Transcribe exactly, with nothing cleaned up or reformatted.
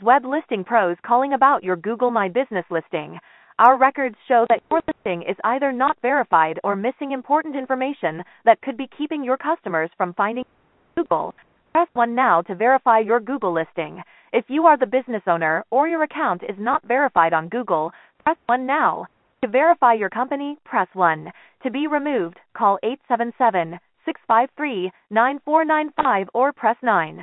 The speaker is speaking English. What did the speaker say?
Web Listing Pros calling about your Google My Business listing. Our records show that your listing is either not verified or missing important information that could be keeping your customers from finding Google. Press one now to verify your Google listing. If you are the business owner or your account is not verified on Google, press one now. To verify your company, press one. To be removed, call eight seven seven, six five three, nine four nine five or press nine.